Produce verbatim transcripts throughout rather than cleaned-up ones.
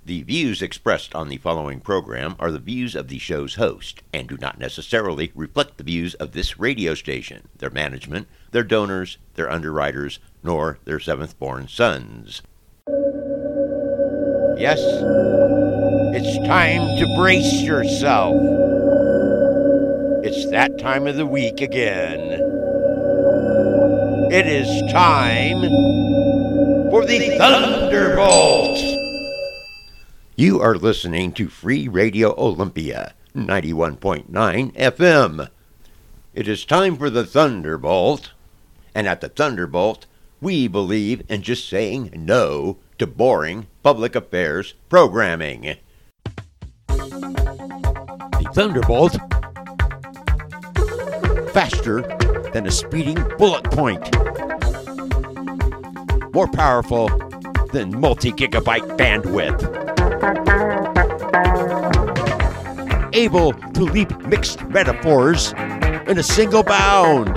The views expressed on the following program are the views of the show's host and do not necessarily reflect the views of this radio station, their management, their donors, their underwriters, nor their seventh-born sons. Yes, it's time to brace yourself. It's that time of the week again. It is time for the Thunderbolt. You are listening to Free Radio Olympia, ninety-one point nine F M. It is time for the Thunderbolt, and at the Thunderbolt, we believe in just saying no to boring public affairs programming. The Thunderbolt, faster than a speeding bullet point, more powerful than multi-gigabyte bandwidth, able to leap mixed metaphors in a single bound,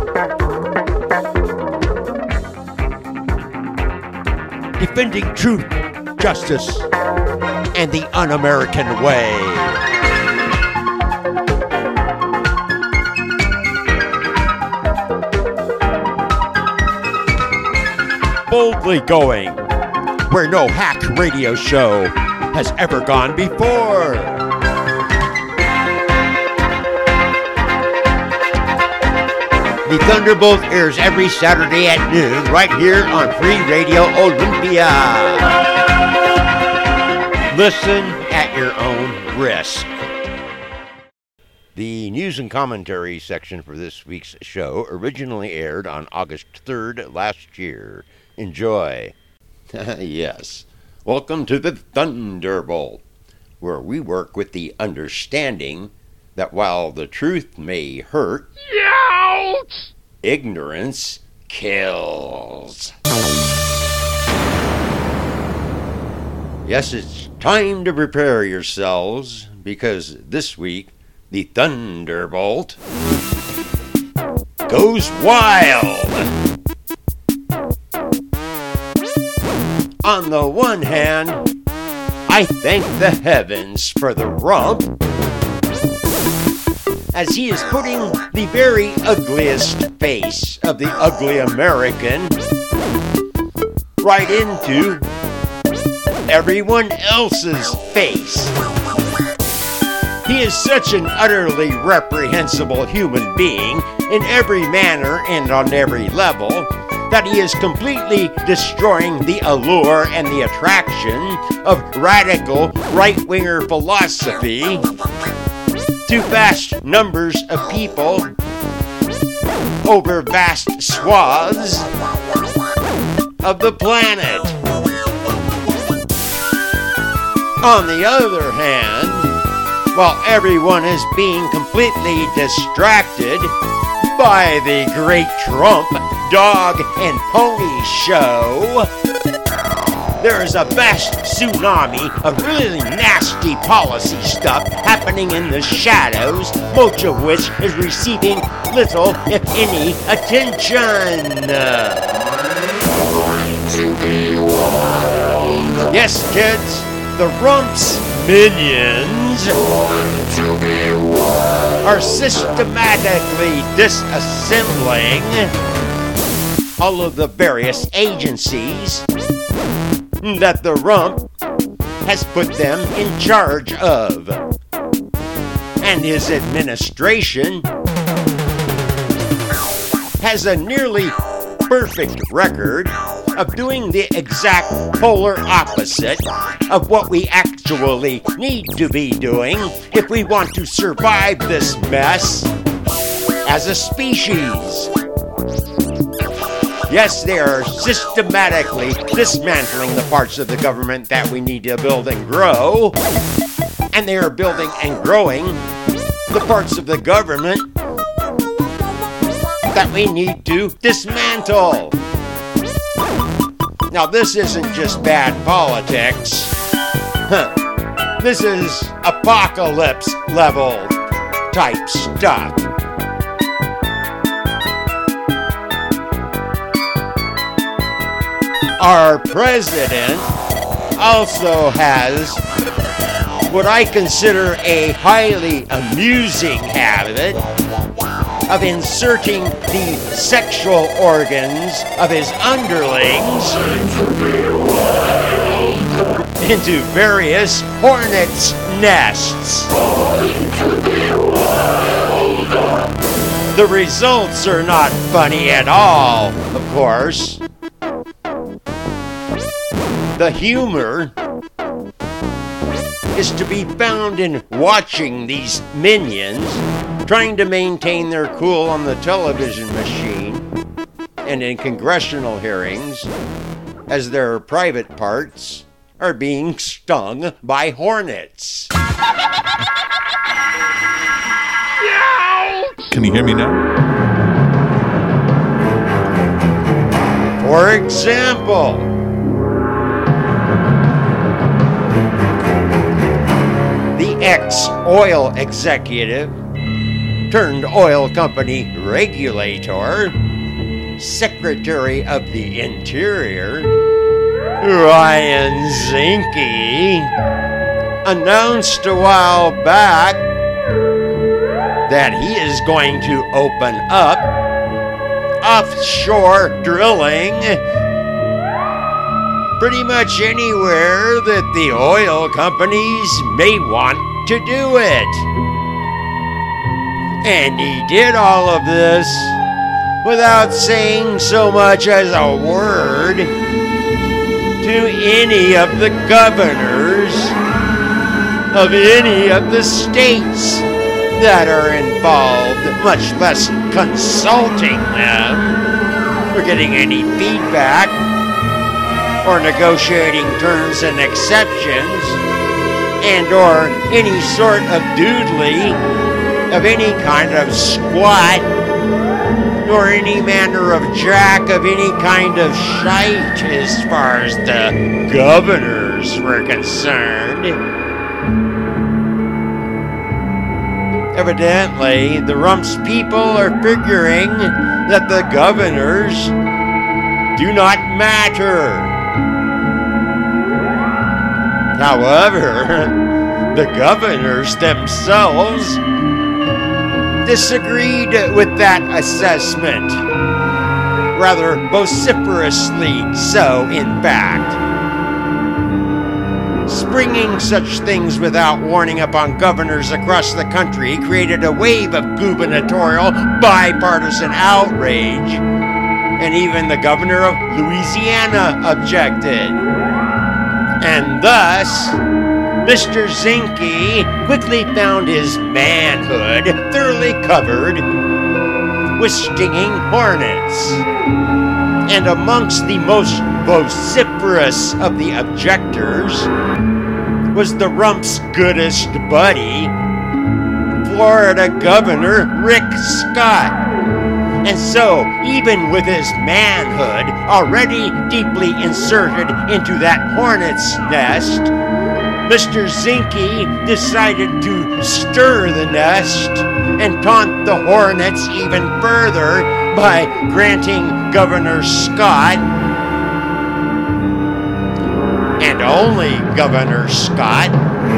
defending truth, justice, and the un-American way. Boldly going where no hack radio show has ever gone before. The Thunderbolt airs every Saturday at noon right here on Free Radio Olympia. Listen at your own risk. The news and commentary section for this week's show originally aired on August third last year. Enjoy. Yes. Welcome to the Thunderbolt, where we work with the understanding that while the truth may hurt, Youch! Ignorance kills. Yes, it's time to prepare yourselves, because this week, the Thunderbolt goes wild. On the one hand, I thank the heavens for the rump, as he is putting the very ugliest face of the ugly American right into everyone else's face. He is such an utterly reprehensible human being in every manner and on every level that he is completely destroying the allure and the attraction of radical right-winger philosophy to vast numbers of people over vast swaths of the planet. On the other hand, while everyone is being completely distracted by the great Trump dog and pony show, there is a vast tsunami of really nasty policy stuff happening in the shadows, most of which is receiving little, if any, attention. Yes, kids, the Rump's minions are systematically disassembling all of the various agencies that the Rump has put them in charge of. And his administration has a nearly perfect record of doing the exact polar opposite of what we actually need to be doing if we want to survive this mess as a species. Yes, they are systematically dismantling the parts of the government that we need to build and grow, and they are building and growing the parts of the government that we need to dismantle. Now, this isn't just bad politics. Huh. This is apocalypse level type stuff. Our president also has what I consider a highly amusing habit of inserting the sexual organs of his underlings into various hornets' nests. The results are not funny at all, of course. The humor is to be found in watching these minions trying to maintain their cool on the television machine and in congressional hearings as their private parts are being stung by hornets. Can you hear me now? For example, the ex-oil executive turned oil company regulator, Secretary of the Interior, Ryan Zinke, announced a while back that he is going to open up offshore drilling pretty much anywhere that the oil companies may want to do it. And he did all of this without saying so much as a word to any of the governors of any of the states that are involved, much less consulting them or getting any feedback or negotiating terms and exceptions and or any sort of doodly of any kind of squat nor any manner of jack of any kind of shite as far as the governors were concerned. Evidently, the Rumps people are figuring that the governors do not matter. However, the governors themselves disagreed with that assessment, rather vociferously so, in fact. Springing such things without warning upon governors across the country created a wave of gubernatorial bipartisan outrage, and even the governor of Louisiana objected. And thus, Mister Zinke quickly found his manhood thoroughly covered with stinging hornets. And amongst the most vociferous of the objectors was the Rump's goodest buddy, Florida Governor Rick Scott. And so, even with his manhood already deeply inserted into that hornet's nest, Mister Zinke decided to stir the nest and taunt the hornets even further by granting Governor Scott, and only Governor Scott,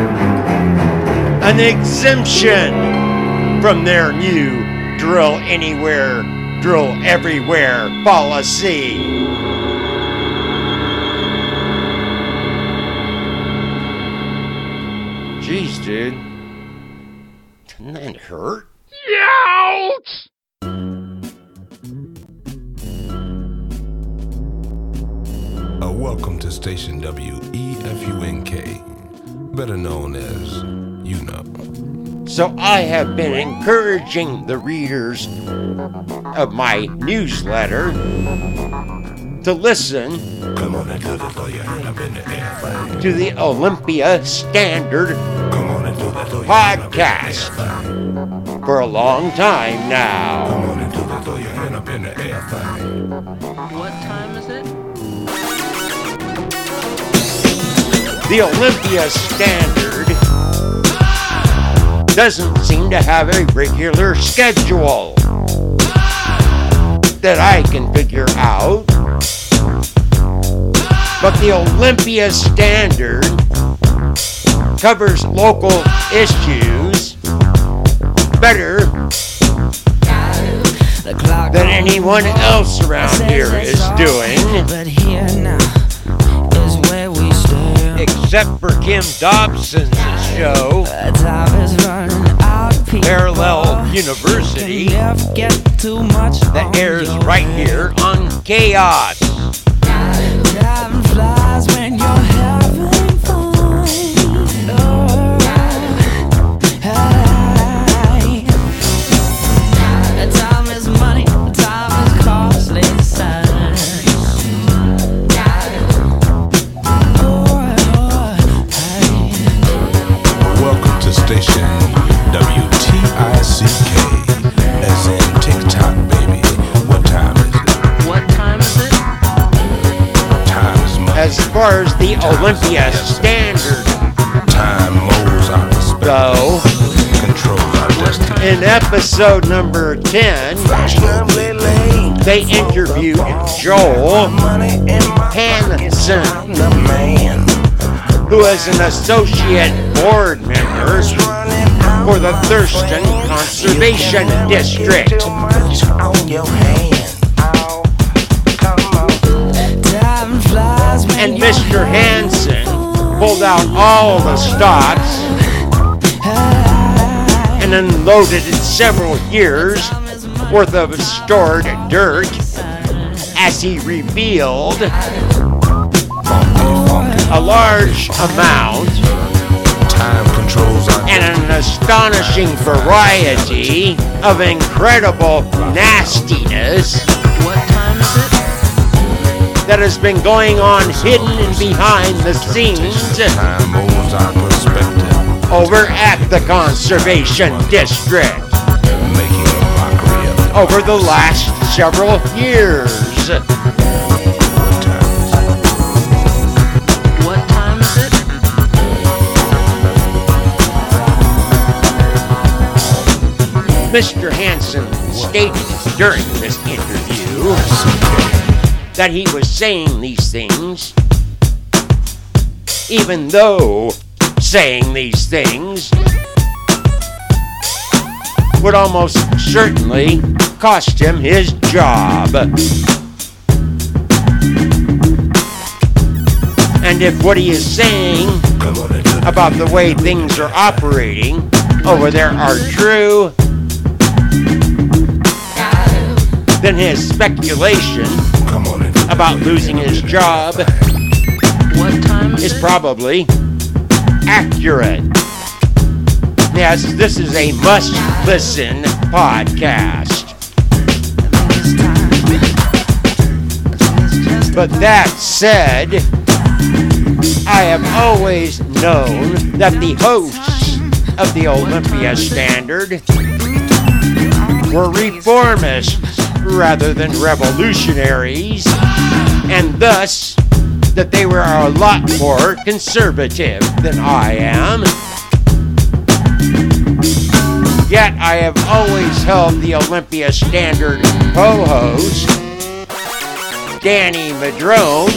an exemption from their new drill anywhere, drill everywhere policy. Jeez, dude. Doesn't that hurt? Youch! Uh, welcome to Station W E F U N K, better known as You Know. So I have been encouraging the readers of my newsletter to listen Come on and do the lawyer up in the air. to the Olympia Standard Come on and do the lawyer podcast for a long time now. Come on and do the lawyer up in the air. What time is it? The Olympia Standard doesn't seem to have a regular schedule that I can figure out. But the Olympia Standard covers local issues better than anyone else around here is doing. But here now is where we stand. Except for Kim Dobson's show, Time is running out. Parallel University, Never get too much that airs right here on Chaos. Time flies when you're having fun. Oh, hey. Time is money, time is costly, son. Welcome to station W T I C K, as in TikTok, baby. What time is it? What time is it? Time is money. As far as the Olympia Standard Time molds our perspective, go, controls our destiny. in episode number ten, they interviewed Joel Hansen, who is an associate board member for the Thurston Conservation District. And Mister Hansen pulled out all the stops and unloaded several years worth of stored dirt as he revealed a large amount Time controls our and an astonishing variety of incredible nastiness What time is it? that has been going on hidden and behind the scenes Time molds our perspective, over at the Conservation District making a mockery of it. over the last several years. What time is it? What time is it? Mister Hansen stated during this interview that he was saying these things even though saying these things would almost certainly cost him his job. And if what he is saying Come on into the about the way things are operating over there are true, then his speculation Come on into the about losing his job What time is is it? probably accurate. Yes, this is a must-listen podcast. But that said, I have always known that the hosts of the Olympia Standard were reformists rather than revolutionaries, and thus that they were a lot more conservative than I am. Yet I have always held the Olympia Standard co-host, Danny Madrone,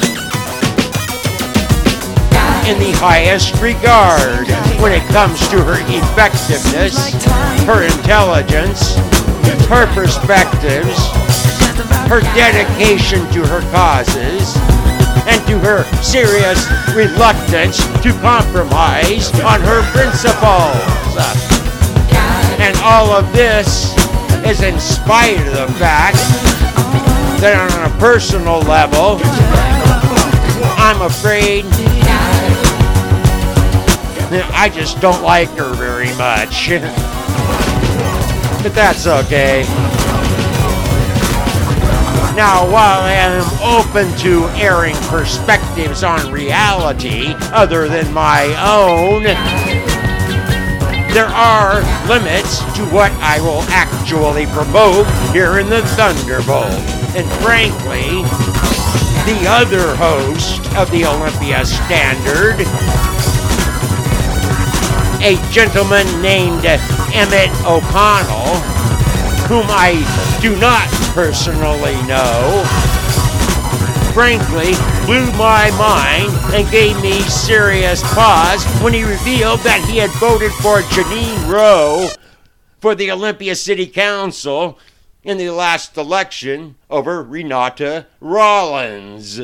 in the highest regard when it comes to her effectiveness, her intelligence, her perspectives, her dedication to her causes, and to her serious reluctance to compromise on her principles. And all of this is in spite of the fact that on a personal level, I'm afraid that I just don't like her very much. But that's okay. Now, while I am open to airing perspectives on reality other than my own, there are limits to what I will actually promote here in the Thunderbolt. And frankly, the other host of the Olympia Standard, a gentleman named Emmett O'Connell, whom I do not personally know, frankly, blew my mind and gave me serious pause when he revealed that he had voted for Jeanine Rowe for the Olympia City Council in the last election over Renata Rollins.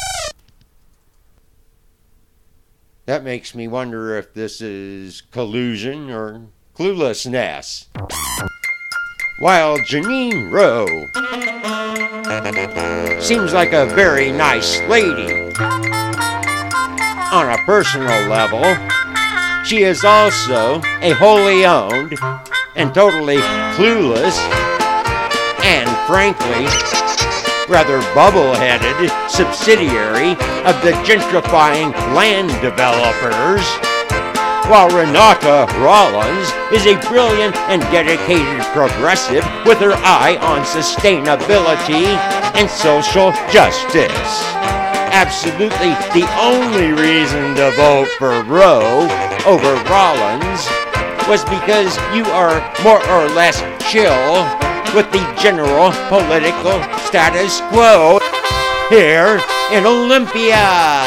That makes me wonder if this is collusion or cluelessness. While Jeanine Rowe seems like a very nice lady on a personal level, she is also a wholly owned and totally clueless and frankly rather bubble-headed subsidiary of the gentrifying land developers, while Renata Rollins is a brilliant and dedicated progressive with her eye on sustainability and social justice. Absolutely the only reason to vote for Rowe over Rollins was because you are more or less chill with the general political status quo here in Olympia.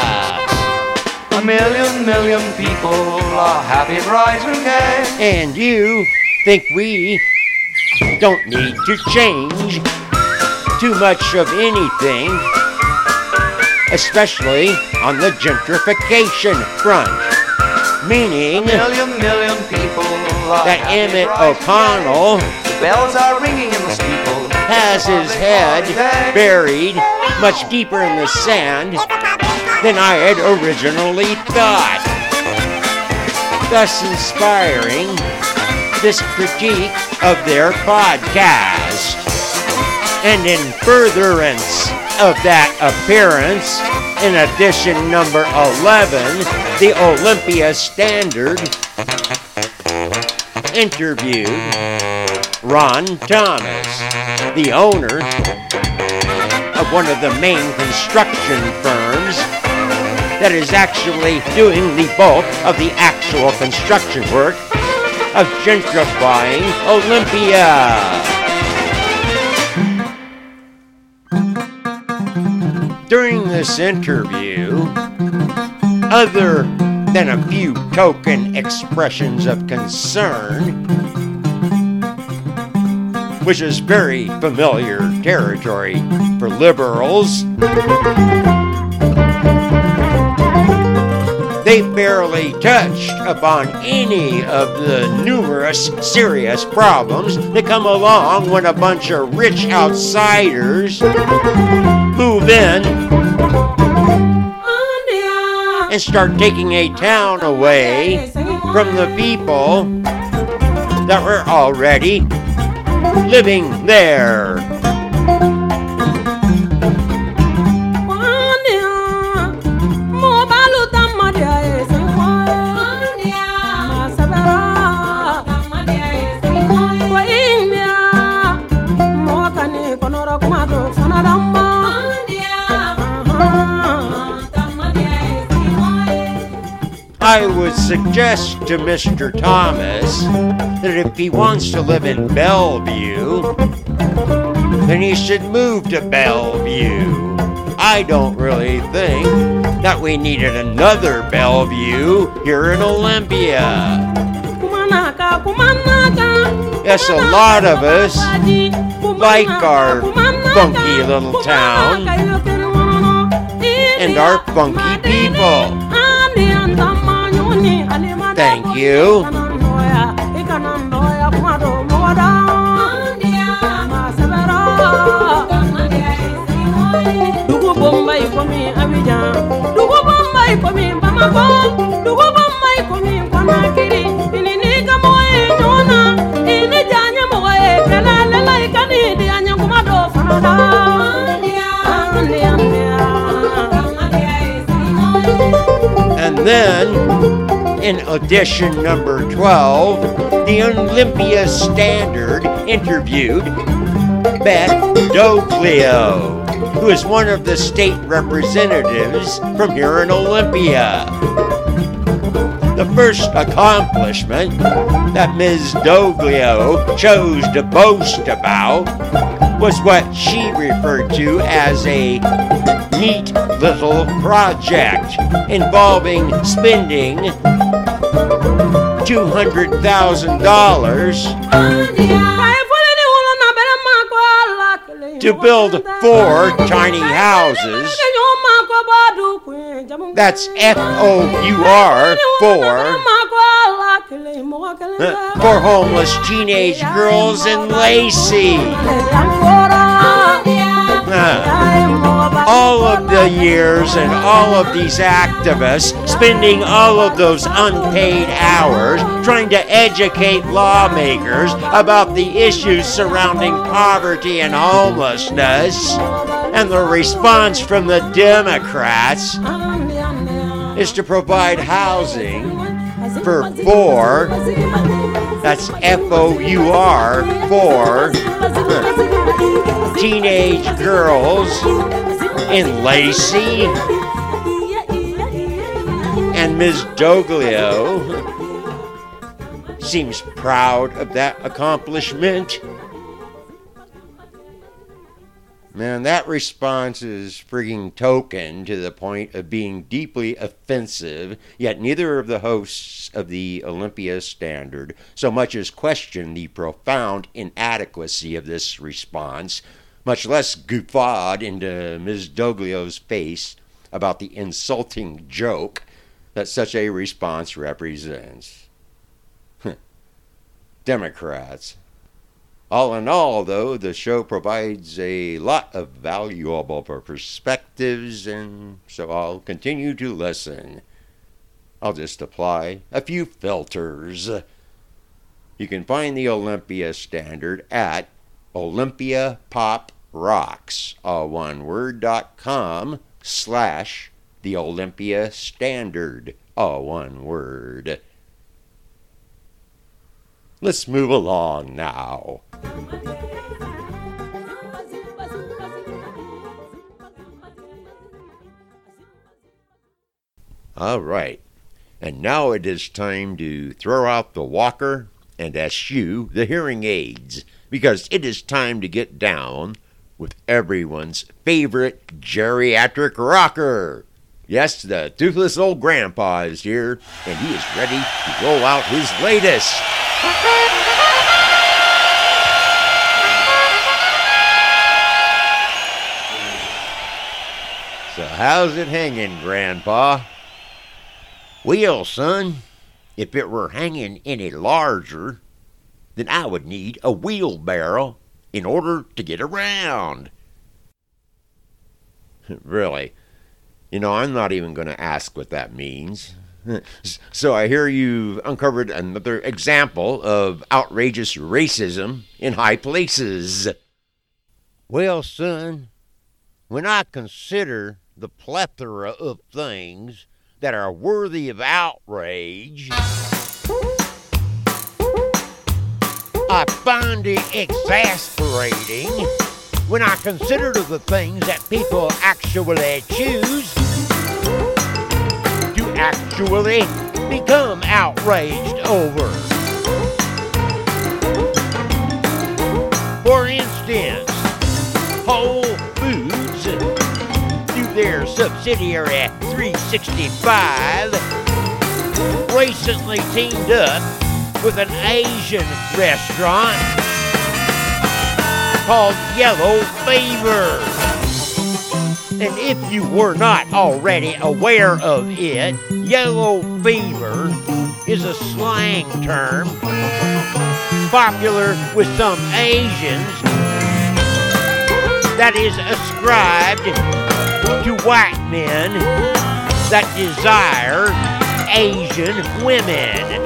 A million, million people are happy, bright and gay. And you think we don't need to change too much of anything, especially on the gentrification front. Meaning A million, million people are that happy, Emmett bright and O'Connell gay. Bells are ringing in the steeple. has his head buried much deeper in the sand than I had originally thought, thus inspiring this critique of their podcast. And in furtherance of that appearance, in edition number eleven, the Olympia Standard interviewed Ron Thomas, the owner of one of the main construction firms that is actually doing the bulk of the actual construction work of gentrifying Olympia. During this interview, other than a few token expressions of concern, which is very familiar territory for liberals, they barely touched upon any of the numerous serious problems that come along when a bunch of rich outsiders move in and start taking a town away from the people that were already living there. I would suggest to Mister Thomas that if he wants to live in Bellevue, then he should move to Bellevue. I don't really think that we needed another Bellevue here in Olympia. Yes, a lot of us like our funky little town and our funky people. Thank you. Dugu Bombay komi Abidjan, Dugu Bombay komi Bamako, Dugu Bombay komi Conakry. Ini ni kamoe nona, ini janya moe kala lela ikani di anya kumado fanada. And then, in edition number twelve, the Olympia Standard interviewed Beth Doglio, who is one of the state representatives from here in Olympia. The first accomplishment that Miz Doglio chose to boast about was what she referred to as a neat little project involving spending two hundred thousand dollars to build four tiny houses. That's F O U R, four, for homeless teenage girls in Lacey. Uh, all of the years and all of these activists spending all of those unpaid hours trying to educate lawmakers about the issues surrounding poverty and homelessness, and the response from the Democrats is to provide housing for four, that's F O U R, four teenage girls in Lacey. And Miz Doglio seems proud of that accomplishment. Man, that response is frigging token to the point of being deeply offensive, yet neither of the hosts of the Olympia Standard so much as questioned the profound inadequacy of this response, much less guffawed into Miz Doglio's face about the insulting joke that such a response represents. Democrats. All in all, though, the show provides a lot of valuable perspectives, and so I'll continue to listen. I'll just apply a few filters. You can find the Olympia Standard at Olympia Pop Rocks, all one word, dot com, slash the Olympia Standard, all one word. Let's move along now. All right, and now it is time to throw out the walker and eschew the hearing aids, because it is time to get down with everyone's favorite geriatric rocker. Yes, the toothless old grandpa is here, and he is ready to roll out his latest. So how's it hanging, Grandpa? Well, son, if it were hanging any larger, then I would need a wheelbarrow in order to get around. Really? You know, I'm not even going to ask what that means. So I hear you've uncovered another example of outrageous racism in high places. Well, son, when I consider the plethora of things that are worthy of outrage, I find it exasperating when I consider the things that people actually choose to actually become outraged over. For instance, Whole Foods, through their subsidiary three sixty-five, recently teamed up with an Asian restaurant called Yellow Fever. And if you were not already aware of it, yellow fever is a slang term popular with some Asians that is ascribed to white men that desire Asian women.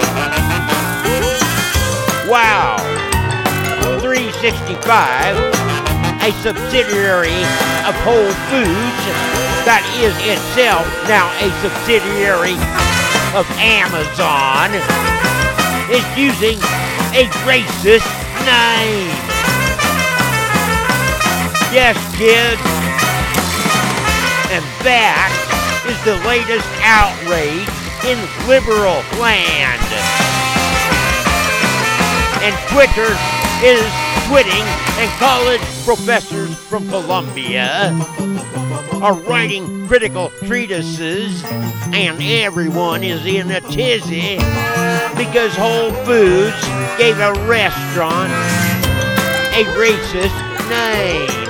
Wow. three sixty-five, a subsidiary of Whole Foods that is itself now a subsidiary of Amazon, is using a racist name. Yes, kids. And that is the latest outrage in liberal land. And Twitter is twitting, and college professors from Columbia are writing critical treatises, and everyone is in a tizzy because Whole Foods gave a restaurant a racist name.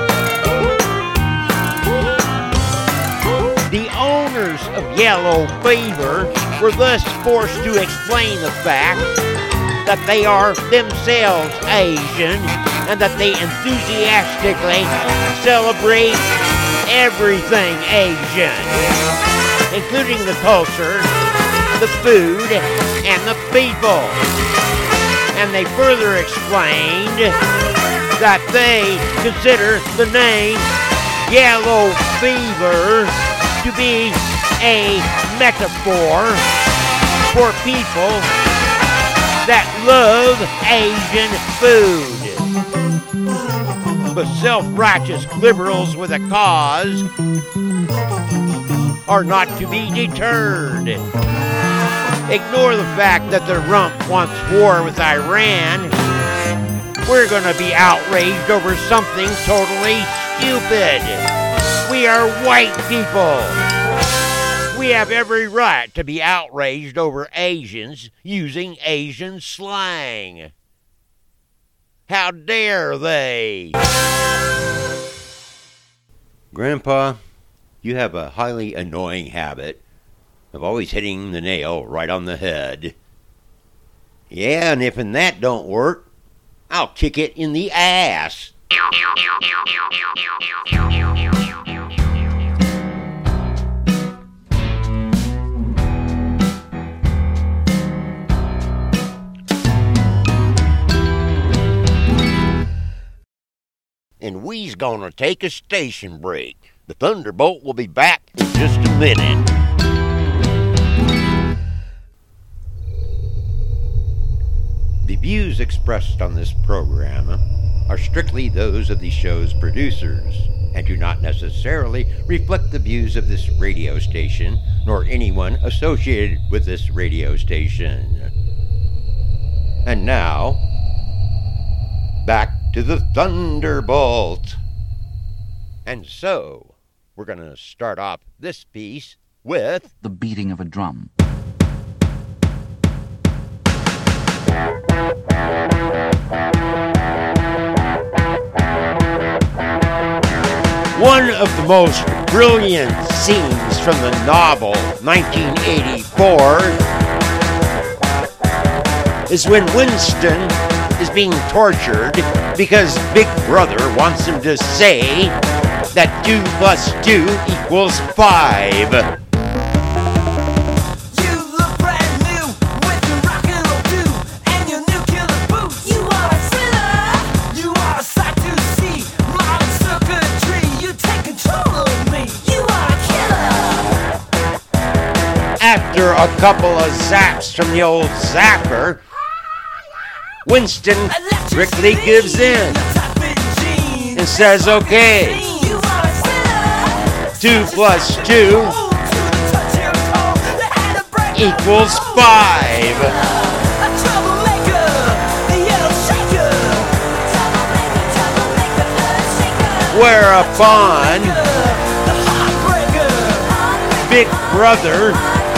The owners of Yellow Fever were thus forced to explain the fact that they are themselves Asian and that they enthusiastically celebrate everything Asian, including the culture, the food, and the people. And they further explained that they consider the name Yellow Fever to be a metaphor for people that love Asian food. But self-righteous liberals with a cause are not to be deterred. Ignore the fact that the rump wants war with Iran. We're gonna be outraged over something totally stupid. We are white people. We have every right to be outraged over Asians using Asian slang. How dare they? Grandpa, you have a highly annoying habit of always hitting the nail right on the head. Yeah, and if that don't work, I'll kick it in the ass. And we's gonna take a station break. The Thunderbolt will be back in just a minute. The views expressed on this program are strictly those of the show's producers and do not necessarily reflect the views of this radio station nor anyone associated with this radio station. And now, back to the Thunderbolt. And so, we're going to start off this piece with the beating of a drum. one of the most brilliant scenes from the novel nineteen eighty-four is when Winston is being tortured because Big Brother wants him to say that two plus two equals five. After a couple of zaps from the old zapper, Winston strictly gives in and says, okay, two plus two equals five. Whereupon Big Brother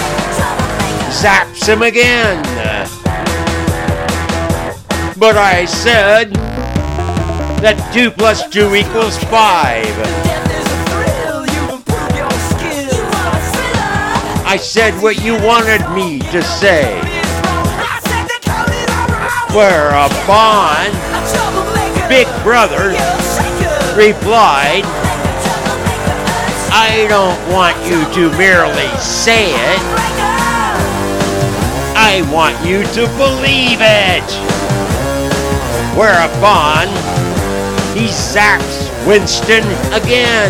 zaps him again. But I said that two plus two equals five. I said what you wanted me to say. Whereupon Big Brother replied, I don't want you to merely say it. I want you to believe it. Whereupon he zaps Winston again.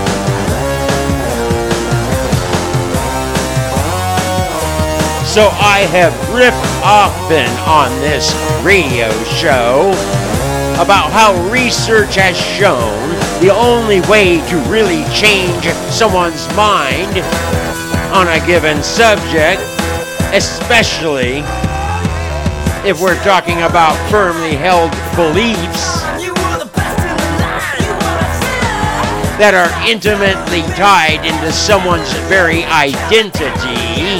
So I have riffed often on this radio show about how research has shown the only way to really change someone's mind on a given subject, especially if we're talking about firmly held beliefs that are intimately tied into someone's very identity,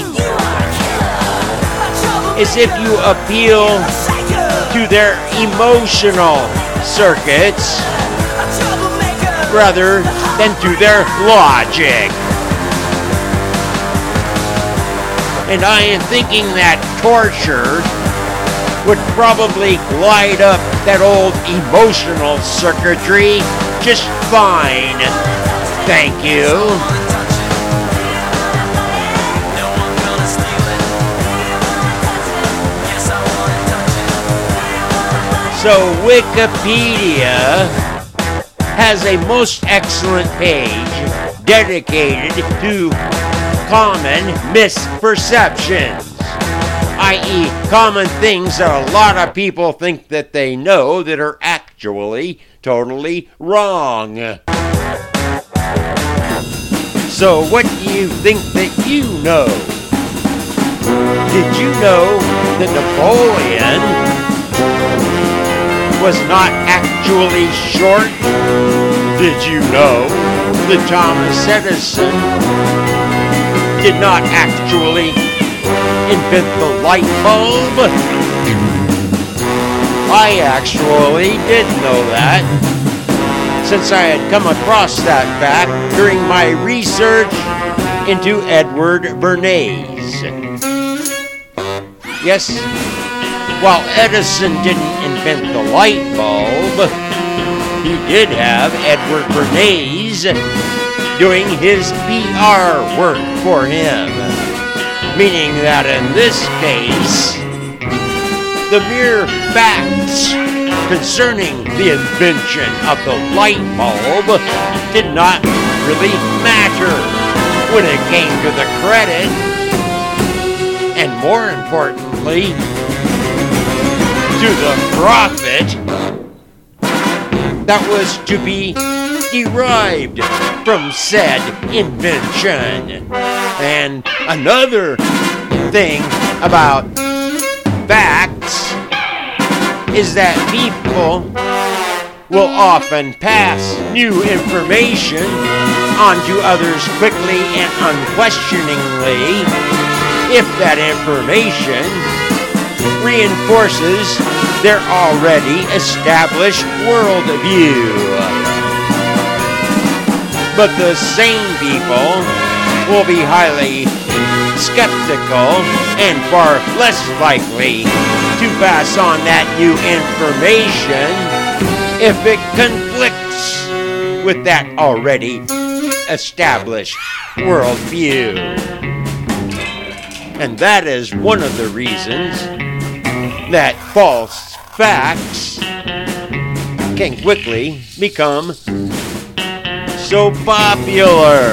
is if you appeal to their emotional circuits rather than to their logic. And I am thinking that torture would probably light up that old emotional circuitry just fine. Thank you. So Wikipedia has a most excellent page dedicated to common misperceptions, that is common things that a lot of people think that they know that are actually totally wrong. So what do you think that you know? Did you know that Napoleon was not actually short? Did you know that Thomas Edison did not actually invent the light bulb? I actually did know that, since I had come across that fact during my research into Edward Bernays. Yes, while Edison didn't invent the light bulb, he did have Edward Bernays doing his P R work for him. Meaning that in this case, the mere facts concerning the invention of the light bulb did not really matter when it came to the credit, and more importantly, to the profit that was to be derived from said invention. And another thing about facts is that people will often pass new information onto others quickly and unquestioningly if that information reinforces their already established worldview. But the same people will be highly skeptical and far less likely to pass on that new information if it conflicts with that already established worldview. And that is one of the reasons that false facts can quickly become so popular,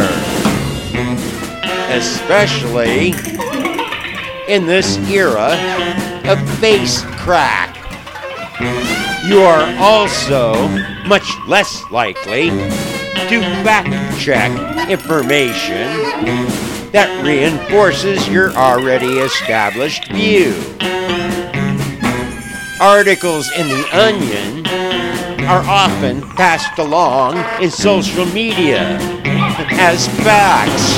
especially in this era of face crack. You are also much less likely to fact check information that reinforces your already established view. Articles in The Onion are often passed along in social media as facts.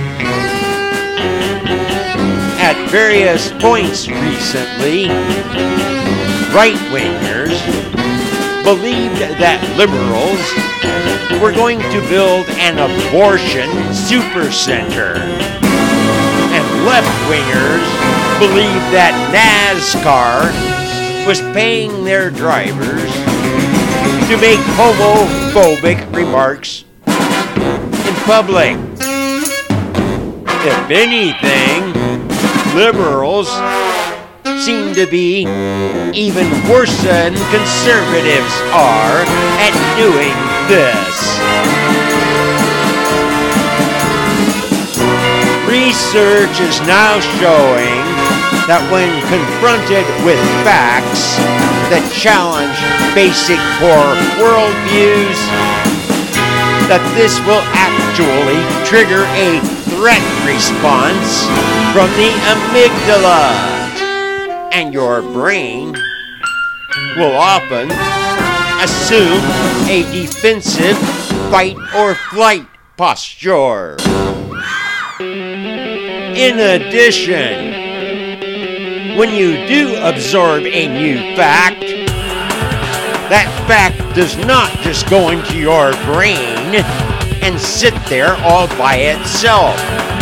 At various points recently, right-wingers believed that liberals were going to build an abortion supercenter, and left-wingers believed that NASCAR was paying their drivers to make homophobic remarks in public. If anything, liberals seem to be even worse than conservatives are at doing this. Research is now showing that when confronted with facts that challenge basic core worldviews, that this will actually trigger a threat response from the amygdala. and your brain will often assume a defensive fight or flight posture. In addition, when you do absorb a new fact, that fact does not just go into your brain and sit there all by itself.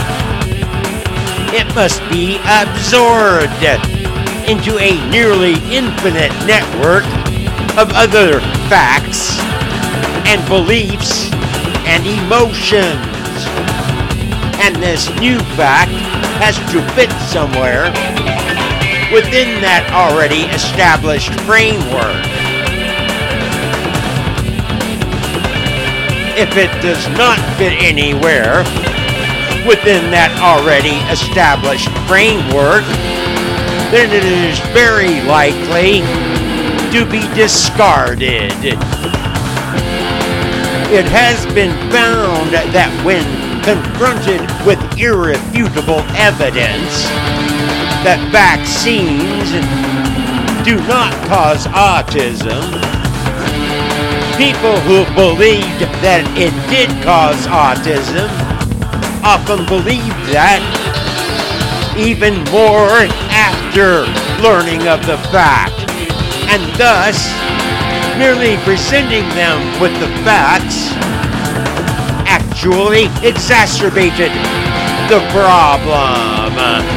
It must be absorbed into a nearly infinite network of other facts and beliefs and emotions. And this new fact has to fit somewhere within that already established framework. If it does not fit anywhere within that already established framework, then it is very likely to be discarded. It has been found that when confronted with irrefutable evidence that vaccines do not cause autism, people who believed that it did cause autism often believed that even more after learning of the fact, and thus merely presenting them with the facts actually exacerbated the problem.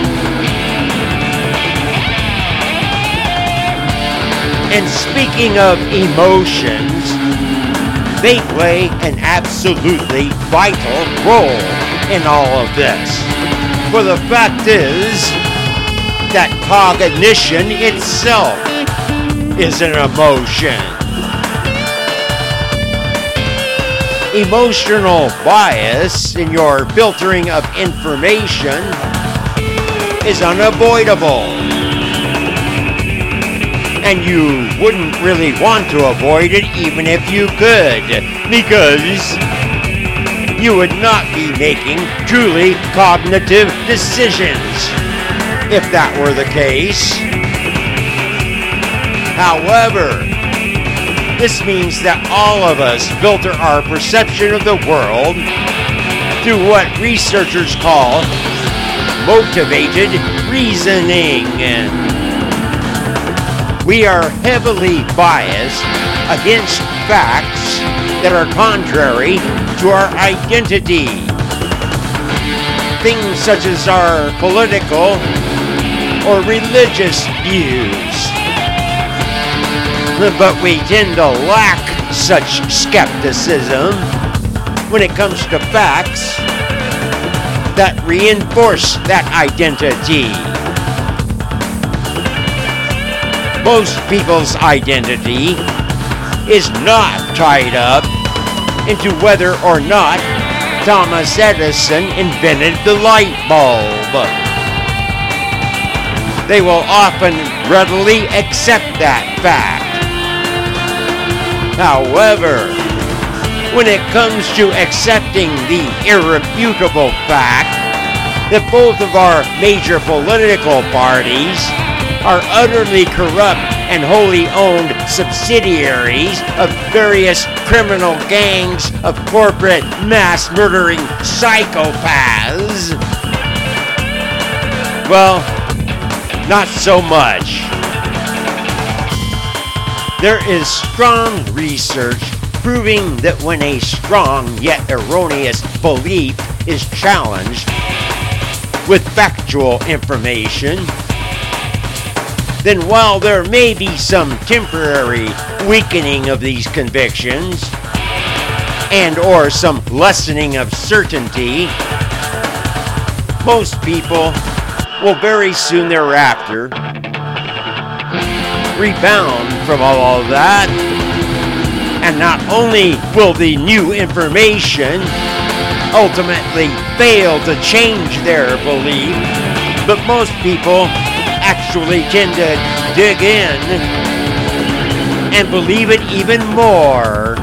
And speaking of emotions, they play an absolutely vital role in all of this. For the fact is that cognition itself is an emotion. Emotional bias in your filtering of information is unavoidable. And you wouldn't really want to avoid it even if you could, because you would not be making truly cognitive decisions if that were the case. However, this means that all of us filter our perception of the world through what researchers call motivated reasoning. We are heavily biased against facts that are contrary to our identity. Things such as our political or religious views. But we tend to lack such skepticism when it comes to facts that reinforce that identity. Most people's identity is not tied up into whether or not Thomas Edison invented the light bulb. They will often readily accept that fact. However, when it comes to accepting the irrefutable fact that both of our major political parties are utterly corrupt and wholly owned subsidiaries of various criminal gangs of corporate mass murdering psychopaths, well, not so much. There is strong research proving that when a strong yet erroneous belief is challenged with factual information, then while there may be some temporary weakening of these convictions and or some lessening of certainty, most people will very soon thereafter rebound from all of that, and not only will the new information ultimately fail to change their belief, but most people actually tend to dig in and believe it even more.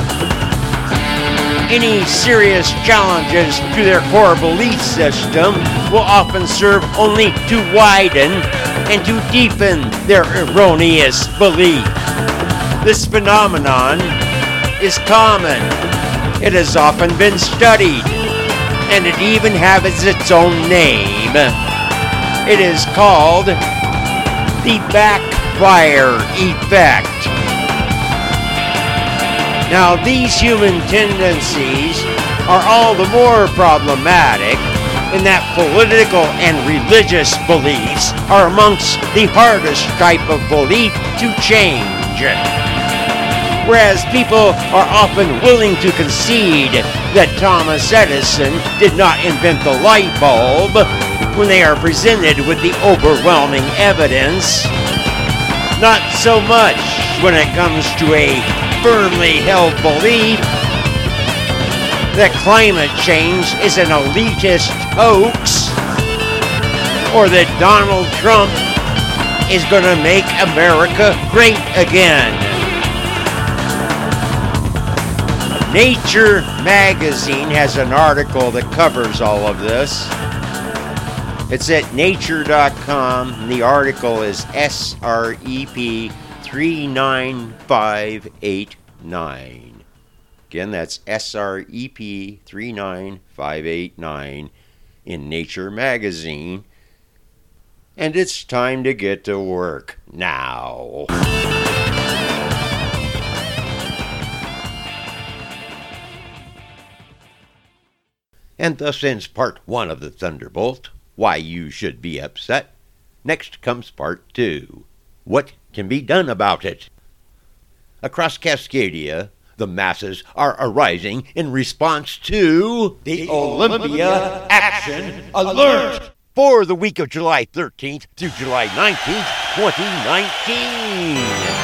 Any serious challenges to their core belief system will often serve only to widen and to deepen their erroneous belief. This phenomenon is common. It has often been studied, and it even has its own name. It is called the backfire effect. Now, these human tendencies are all the more problematic in that political and religious beliefs are amongst the hardest type of belief to change. Whereas people are often willing to concede that Thomas Edison did not invent the light bulb when they are presented with the overwhelming evidence. Not so much when it comes to a firmly held belief that climate change is an elitist hoax, or that Donald Trump is going to make America great again. Nature magazine has an article that covers all of this. It's at nature dot com, and the article is S R E P three nine five eight nine. Again, that's S R E P three nine five eight nine in Nature magazine. And it's time to get to work now. And thus ends part one of the Thunderbolt, Why You Should Be Upset. Next comes part two, What Can Be Done About It? Across Cascadia, the masses are arising in response to the Olympia Action Alert for the week of July thirteenth through July nineteenth, twenty nineteen.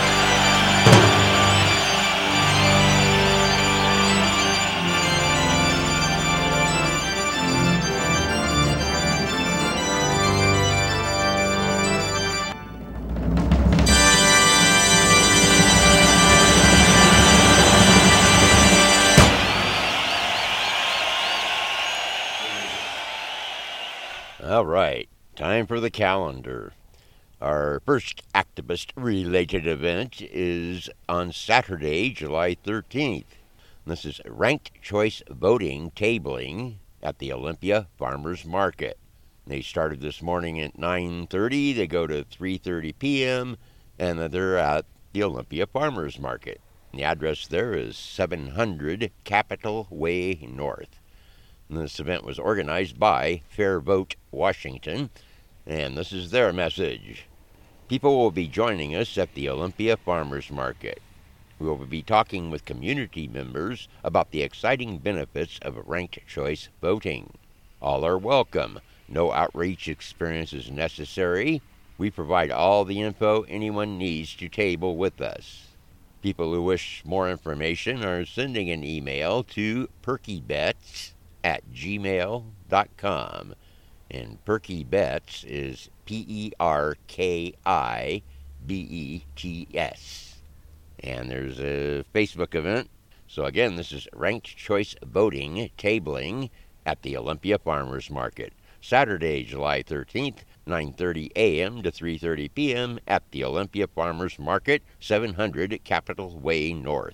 All right, time for the calendar. Our first activist-related event is on Saturday, July thirteenth. This is ranked choice voting tabling at the Olympia Farmers Market. They started this morning at nine thirty. They go to three thirty p.m., and they're at the Olympia Farmers Market. The address there is seven hundred Capitol Way North. This event was organized by Fair Vote Washington, and this is their message. People will be joining us at the Olympia Farmers Market. We will be talking with community members about the exciting benefits of ranked choice voting. All are welcome. No outreach experience is necessary. We provide all the info anyone needs to table with us. People who wish more information are sending an email to perkybets at gmail dot com, and Perky Bets is P E R K I B E T S. And there's a Facebook event. So again, this is ranked choice voting tabling at the Olympia Farmers Market, Saturday, July thirteenth, nine thirty a.m. to three thirty p.m. at the Olympia Farmers Market, seven hundred Capitol Way North.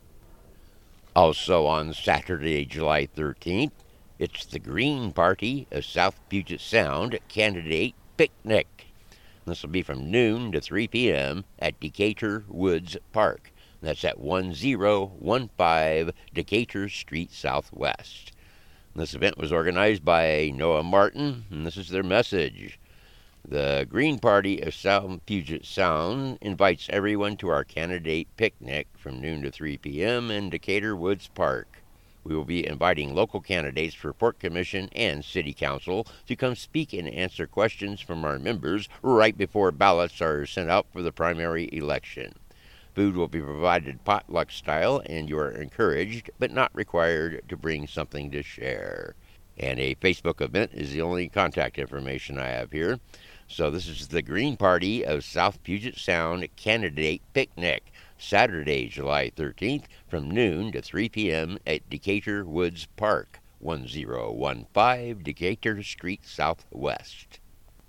Also on Saturday, July thirteenth, it's the Green Party of South Puget Sound Candidate Picnic. This will be from noon to three p.m. at Decatur Woods Park. That's at one zero one five Decatur Street Southwest. This event was organized by Noah Martin, and this is their message. The Green Party of South Puget Sound invites everyone to our candidate picnic from noon to three p.m. in Decatur Woods Park. We will be inviting local candidates for Port Commission and City Council to come speak and answer questions from our members right before ballots are sent out for the primary election. Food will be provided potluck style, and you are encouraged but not required to bring something to share. And a Facebook event is the only contact information I have here. So this is the Green Party of South Puget Sound Candidate Picnic, Saturday, July thirteenth, from noon to three p.m. at Decatur Woods Park, one zero one five Decatur Street Southwest.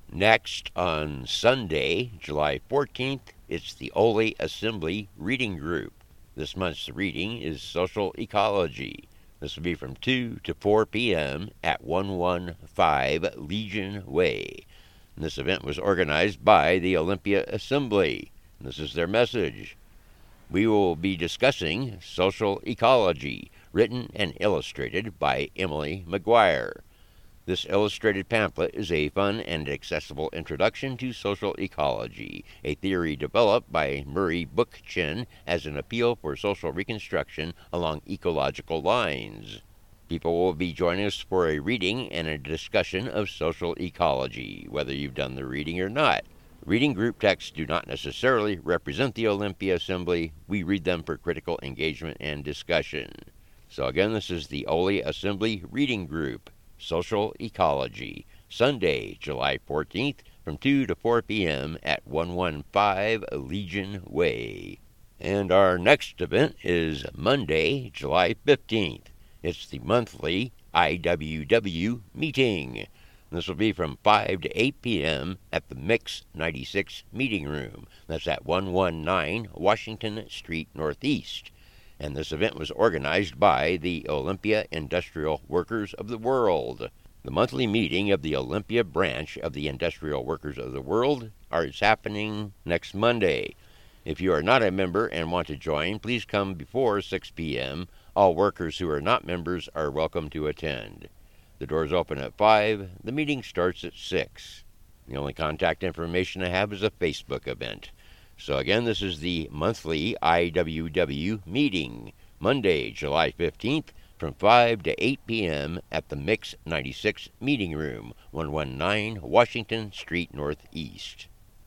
Next, on Sunday, July fourteenth, it's the Ole Assembly Reading Group. This month's reading is Social Ecology. This will be from two to four p.m. at one fifteen Legion Way. And this event was organized by the Olympia Assembly. And this is their message. We will be discussing Social Ecology, written and illustrated by Emily McGuire. This illustrated pamphlet is a fun and accessible introduction to social ecology, a theory developed by Murray Bookchin as an appeal for social reconstruction along ecological lines. People will be joining us for a reading and a discussion of social ecology, whether you've done the reading or not. Reading group texts do not necessarily represent the Olympia Assembly. We read them for critical engagement and discussion. So again, this is the Ole Assembly Reading Group. Social Ecology, Sunday, July fourteenth, from two to four p.m. at one fifteen Legion Way. And our next event is Monday, July fifteenth. It's the monthly I W W meeting. This will be from five to eight p.m. at the Mix ninety-six Meeting Room. That's at one nineteen Washington Street Northeast. And this event was organized by the Olympia Industrial Workers of the World. The monthly meeting of the Olympia branch of the Industrial Workers of the World is happening next Monday. If you are not a member and want to join, please come before six p.m. All workers who are not members are welcome to attend. The doors open at five. The meeting starts at six. The only contact information I have is a Facebook event. So again, this is the monthly I W W meeting, Monday, July fifteenth, from five to eight p.m. at the Mix ninety-six Meeting Room, one nineteen Washington Street Northeast.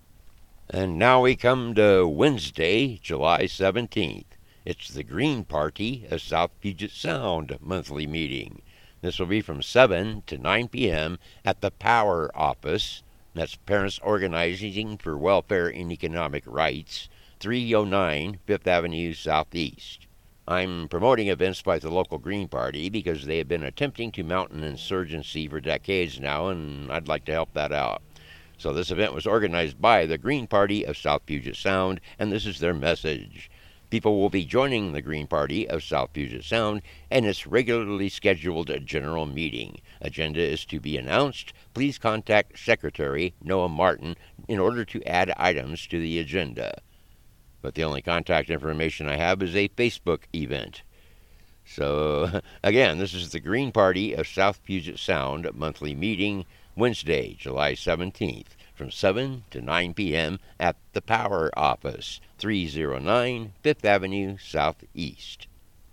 And now we come to Wednesday, July seventeenth. It's the Green Party of South Puget Sound monthly meeting. This will be from seven to nine p.m. at the Power Office. That's Parents Organizing for Welfare and Economic Rights, three oh nine Fifth Avenue Southeast. I'm promoting events by the local Green Party because they have been attempting to mount an insurgency for decades now, and I'd like to help that out. So this event was organized by the Green Party of South Puget Sound, and this is their message. People will be joining the Green Party of South Puget Sound and its regularly scheduled general meeting. Agenda is to be announced. Please contact Secretary Noah Martin in order to add items to the agenda. But the only contact information I have is a Facebook event. So, again, this is the Green Party of South Puget Sound monthly meeting, Wednesday, July seventeenth. From seven to nine p.m. at the Power Office, three oh nine Fifth Avenue Southeast.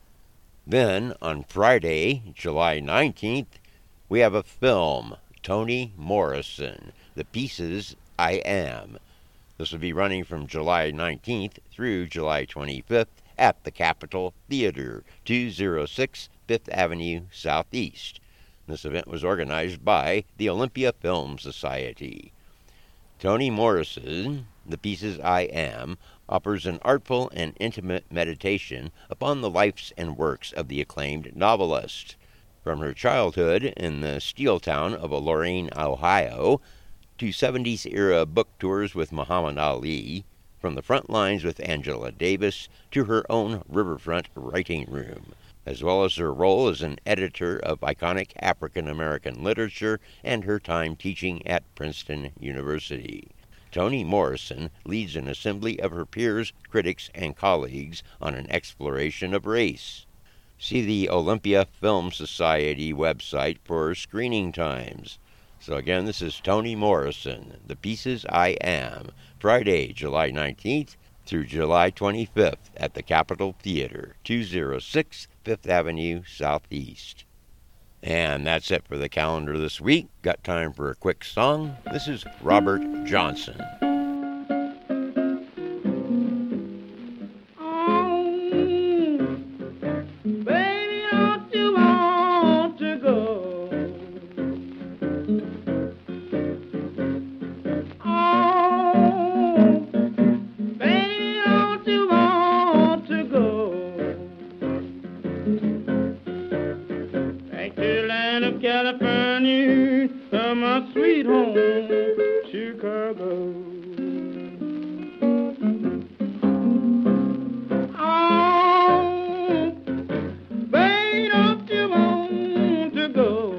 Then, on Friday, July nineteenth, we have a film, Toni Morrison, The Pieces I Am. This will be running from July nineteenth through July twenty-fifth at the Capitol Theater, two oh six Fifth Avenue Southeast. This event was organized by the Olympia Film Society. Toni Morrison, The Pieces I Am, offers an artful and intimate meditation upon the lives and works of the acclaimed novelist. From her childhood in the steel town of Lorain, Ohio, to seventies-era book tours with Muhammad Ali, from the front lines with Angela Davis to her own riverfront writing room, as well as her role as an editor of iconic African-American literature and her time teaching at Princeton University. Toni Morrison leads an assembly of her peers, critics, and colleagues on an exploration of race. See the Olympia Film Society website for screening times. So again, this is Toni Morrison, The Pieces I Am, Friday, July nineteenth through July twenty-fifth at the Capitol Theater, two oh six Fifth Avenue Southeast. And that's it for the calendar this week. Got time for a quick song. This is Robert Johnson. California, from my sweet home. Oh, baby, don't you want to go?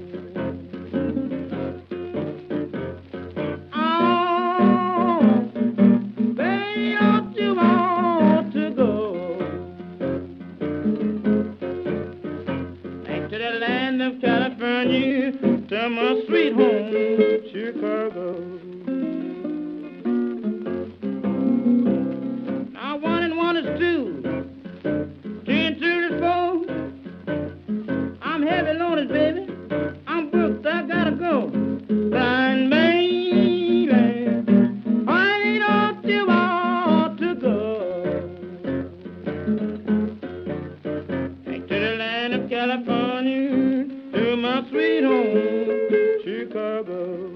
Oh, baby, don't you want to go? Back to the land of California, to my sweet home, Chicago. Now one and one is two, two and two is four. I'm heavy loaded, baby. I'm booked, I gotta go. Blind baby, why don't you want to go? Back to the land of California, to my sweet home, Chicago.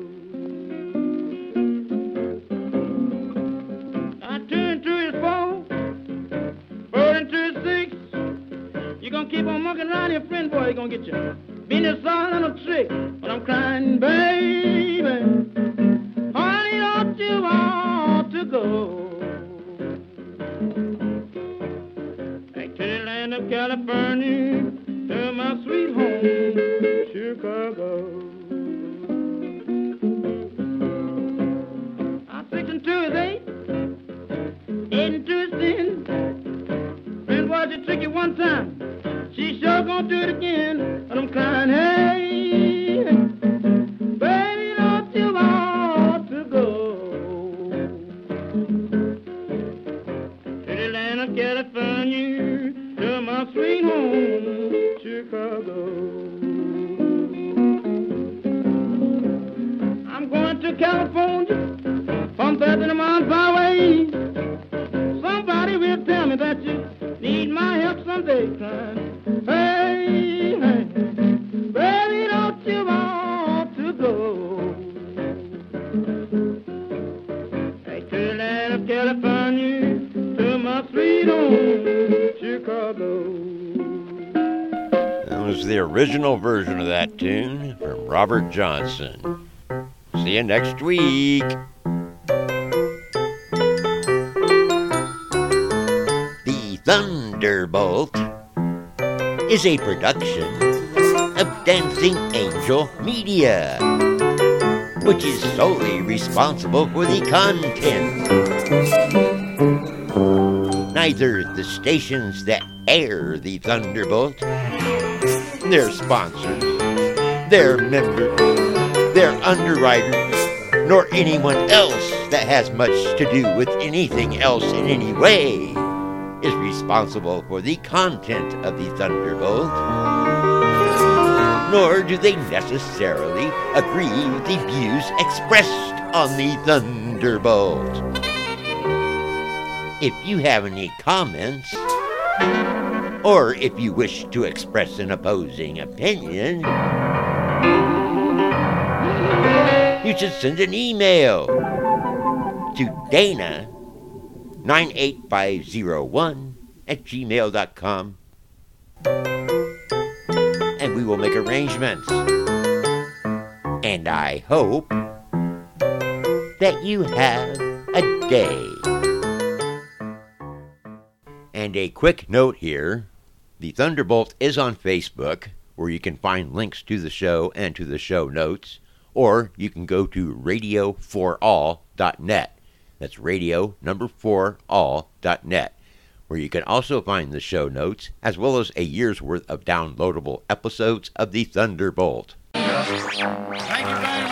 I turn two is four, four and two is six. You gonna keep on monkeying around your friend, boy, you gonna get your business all on a trick. But I'm crying, baby, honey, don't you want to go? Back to the land of California, to my sweet home, Chicago. I'm six and two is eight, eight and two is ten. Friend, boy, she trick you one time, she sure gonna do it again. And I'm crying, hey, baby, don't you want to go? To the land of California, to my sweet home, Chicago. I'm going to California, from Bethany Mount Highway. Somebody will tell me that you need my help someday, crying, hey, hey, baby, don't you want to go? Back to the land of California, to my sweet home, Chicago. That was the original version of that tune from Robert Johnson. See you next week. The Thunderbolt is a production of Dancing Angel Media, which is solely responsible for the content. Neither the stations that air the Thunderbolt, their sponsors, their members, their underwriters, nor anyone else that has much to do with anything else in any way is responsible for the content of the Thunderbolt, nor do they necessarily agree with the views expressed on the Thunderbolt. If you have any comments, or if you wish to express an opposing opinion, you should send an email to Dana nine eight five zero one at gmail dot com, and we will make arrangements. And I hope that you have a day. And a quick note here, the Thunderbolt is on Facebook, where you can find links to the show and to the show notes, or you can go to radio for all dot net. That's radio number four all dot net, where you can also find the show notes, as well as a year's worth of downloadable episodes of the Thunderbolt. Thank you very much.